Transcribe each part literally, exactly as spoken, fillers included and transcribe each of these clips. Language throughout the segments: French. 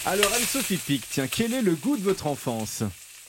Alors Anne-Sophie Pic, tiens, quel est le goût de votre enfance ?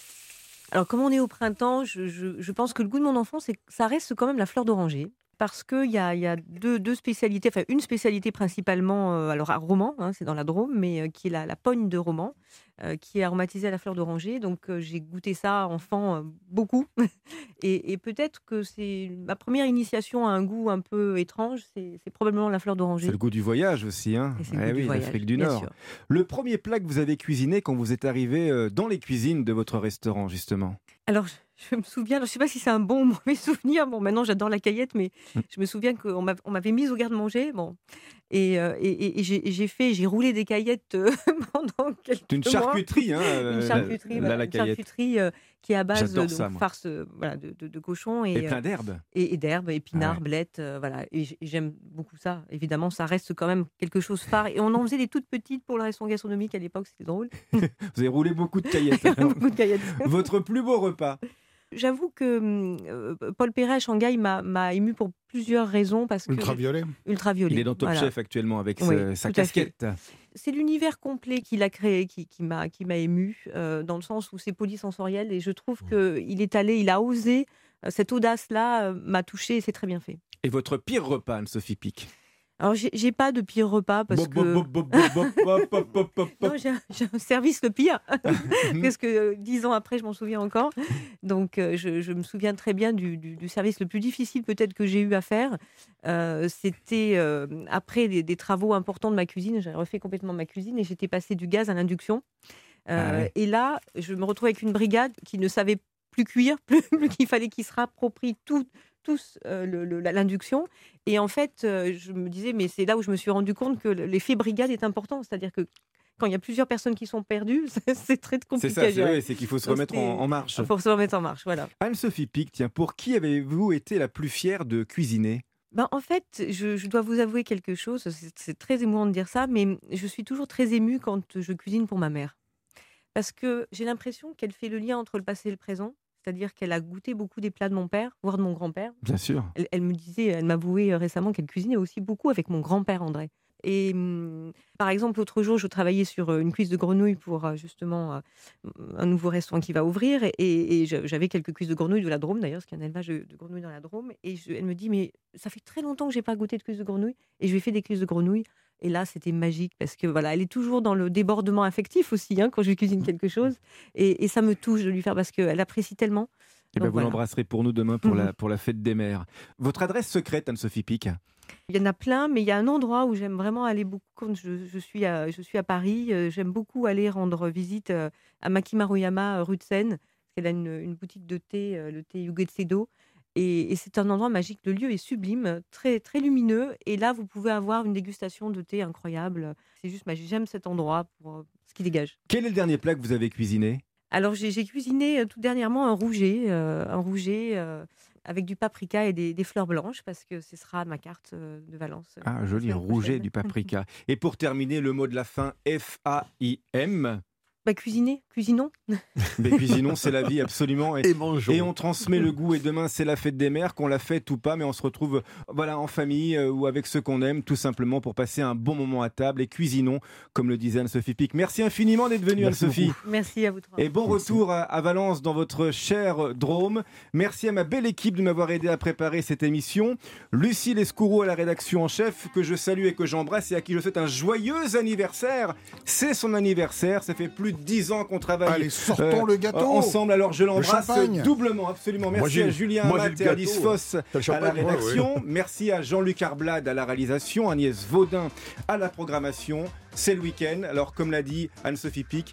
Alors, comme on est au printemps, je, je- je pense que le goût de mon enfance, c'est- ça reste quand même la fleur d'oranger. Parce qu'il y a, il y a deux, deux spécialités, enfin une spécialité principalement, euh, alors à Romans, hein, c'est dans la Drôme, mais euh, qui est la, la pogne de Romans, euh, qui est aromatisée à la fleur d'oranger. Donc euh, j'ai goûté ça enfant euh, beaucoup. et, et peut-être que c'est ma première initiation à un goût un peu étrange, c'est c'est probablement la fleur C'est d'oranger. le goût du voyage aussi, hein. Et c'est le Eh goût du oui, voyage, l'Afrique du bien Nord. sûr. Le premier plat que vous avez cuisiné quand vous êtes arrivé euh, dans les cuisines de votre restaurant, justement. Alors, je je me souviens, je ne sais pas si c'est un bon ou mauvais souvenir. Bon, maintenant, j'adore la caillette, mais Mm. je me souviens qu'on m'av- on m'avait mise au garde-manger. Bon, et, euh, et, et- et j'ai et j'ai fait, j'ai roulé des caillettes euh, pendant quelques C'est une mois. charcuterie, hein, Une euh, charcuterie, la, voilà, la une caillette. charcuterie euh, qui est à base J'adore de ça, donc, moi. farce euh, voilà, de, de- de cochon Et et, euh, plein d'herbes. et, et d'herbes, épinards, Ouais. blettes. euh, voilà. Et j- et j'aime beaucoup ça. Évidemment, ça reste quand même quelque chose phare. Et on en faisait des toutes petites pour le restaurant gastronomique à l'époque, c'était drôle. Vous avez roulé beaucoup de caillettes. alors. Beaucoup de caillettes. Votre plus beau repas. J'avoue que hum, euh, Paul Perret à Shanghai m'a m'a ému pour plusieurs raisons parce que Ultraviolet. ultraviolet. Il est dans Top voilà. Chef actuellement avec Oui, sa, sa tout à fait. casquette. C'est l'univers complet qu'il a créé qui, qui m'a qui m'a ému euh, dans le sens où c'est polysensoriel et je trouve que il est allé, il a osé euh, cette audace là m'a touchée et c'est très bien fait. Et votre pire repas, Anne-Sophie Pic. Alors j'ai j'ai pas de pire repas parce Bop, que bop, bop, bop, bop, bop, bop, bop, bop, non, bop. j'ai un, j'ai un service le pire parce que euh, dix ans après je m'en souviens encore donc euh, je, je me souviens très bien du, du- du service le plus difficile peut-être que j'ai eu à faire. Euh, c'était euh, après des, des travaux importants de ma cuisine, j'ai refait complètement ma cuisine et j'étais passée du gaz à l'induction. Euh, Ah ouais. et là je me retrouvais avec une brigade qui ne savait plus cuire, plus, plus qu'il fallait qu'ils se rapproprient tout, tous euh, le- le- la- l'induction. Et en fait, euh, je me disais, mais c'est là où je me suis rendu compte que l'effet brigade est important. C'est-à-dire que quand il y a plusieurs personnes qui sont perdues, c'est c'est très C'est compliqué ça, à c'est gérer. vrai, c'est qu'il faut se Donc, remettre en, c'était- en marche. Il faut se remettre en marche, voilà. Anne-Sophie Pic, tiens, pour qui avez-vous été la plus fière de cuisiner ? Ben, en fait, je, je dois vous avouer quelque chose, c'est c'est très émouvant de dire ça, mais je suis toujours très émue quand je cuisine pour ma mère. Parce que j'ai l'impression qu'elle fait le lien entre le passé et le présent, c'est-à-dire qu'elle a goûté beaucoup des plats de mon père, voire de mon grand-père. Bien sûr. Elle, elle me disait, elle m'avouait euh, récemment qu'elle cuisinait aussi beaucoup avec mon grand-père André. Et hum, par exemple, l'autre jour, je travaillais sur euh, une cuisse de grenouille pour euh, justement euh, un nouveau restaurant qui va ouvrir. Et, et je- j'avais quelques cuisses de grenouille de la Drôme, d'ailleurs, parce qu'il y a un élevage de, de grenouilles dans la Drôme. Et je- elle me dit, mais ça fait très longtemps que j'ai pas goûté de cuisse de grenouille. Et je lui ai fait des cuisses de grenouille. Et là, c'était magique parce que voilà, elle est toujours dans le débordement affectif aussi hein, quand je lui cuisine quelque chose. Et, et ça me touche de lui faire parce qu'elle apprécie tellement. Eh ben, Donc, vous voilà. l'embrasserez pour nous demain pour, Mhm. la, pour la fête des mères. Votre adresse secrète, Anne-Sophie Pic ? Il y en a plein, mais il y a un endroit où j'aime vraiment aller beaucoup quand je, je suis, à, je suis à Paris. euh, J'aime beaucoup aller rendre visite euh, à Maki Maruyama, euh, rue de Seine, parce qu'elle a une, une boutique de thé, euh, le thé Ugetsedo. Et, et c'est un endroit magique. Le lieu est sublime, très, très lumineux. Et là, vous pouvez avoir une dégustation de thé incroyable. C'est juste magique. J'aime cet endroit pour euh, ce qu'il dégage. Quel est le dernier plat que vous avez cuisiné ? Alors, j'ai j'ai cuisiné euh, tout dernièrement un rouget, euh, un rouget euh, avec du paprika et des, des fleurs blanches, parce que ce sera ma carte euh, de Valence. euh, Ah, la joli, semaine rouget prochaine. du paprika. Et pour terminer, le mot de la fin, F A I M. Bah, cuisiner, cuisinons. Mais cuisinons, c'est la vie, absolument. Et, Et mangeons. et on transmet le goût. Et demain, c'est la fête des mères, qu'on la fête ou pas, mais on se retrouve voilà, en famille euh, ou avec ceux qu'on aime, tout simplement pour passer un bon moment à table. Et cuisinons, comme le disait Anne-Sophie Pic. Merci infiniment d'être venue, Merci Anne-Sophie. beaucoup. Merci à vous trois. Et bon Merci. retour à, à Valence dans votre cher Drôme. Merci à ma belle équipe de m'avoir aidé à préparer cette émission. Lucie Lescourou à la rédaction en chef, que je salue et que j'embrasse et à qui je souhaite un joyeux anniversaire. C'est son anniversaire, ça fait plus de dix ans qu'on travaille Allez, sortons euh, le gâteau. ensemble. Alors je l'embrasse champagne. doublement, absolument. Moi, Merci j'ai- à Julien moi, j'ai Amat le et Alice gâteau. Foss T'as le à champagne, la moi, rédaction. Merci à Jean-Luc Arblade à la réalisation, Agnès Vaudin à la programmation. C'est le week-end. Alors comme l'a dit Anne-Sophie Pic,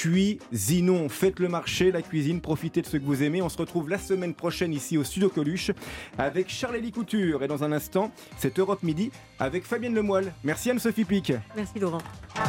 cuisinons, faites le marché, la cuisine, profitez de ce que vous aimez. On se retrouve la semaine prochaine ici au Studio Coluche avec Charlélie Couture. Et dans un instant, c'est Europe Midi avec Fabienne Lemoyle. Merci Anne-Sophie Pic. Merci Laurent.